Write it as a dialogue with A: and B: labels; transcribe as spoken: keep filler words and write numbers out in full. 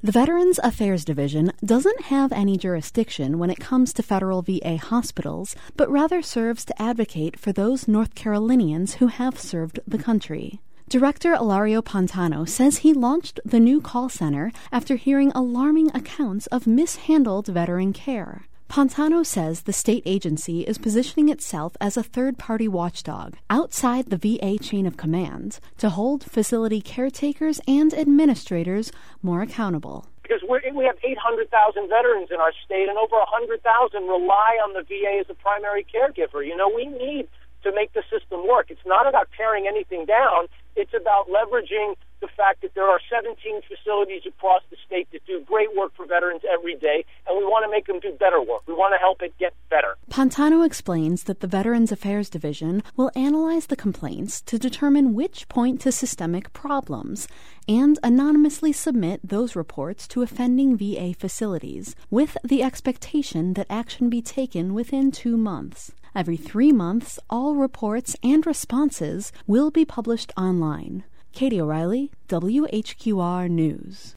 A: The Veterans Affairs Division doesn't have any jurisdiction when it comes to federal V A hospitals, but rather serves to advocate for those North Carolinians who have served the country. Director Ilario Pantano says he launched the new call center after hearing alarming accounts of mishandled veteran care. Pantano says the state agency is positioning itself as a third-party watchdog outside the V A chain of command to hold facility caretakers and administrators more accountable.
B: Because we're, we have eight hundred thousand veterans in our state, and over one hundred thousand rely on the V A as a primary caregiver. You know, we need to make the system work. It's not about tearing anything down. It's about leveraging the fact that there are seventeen facilities across the state that do great work for veterans every day, and we want to make them do better work. We want to help it get better.
A: Pantano explains that the Veterans Affairs Division will analyze the complaints to determine which point to systemic problems and anonymously submit those reports to offending V A facilities, with the expectation that action be taken within two months. Every three months, all reports and responses will be published online. Katie O'Reilly, W H Q R News.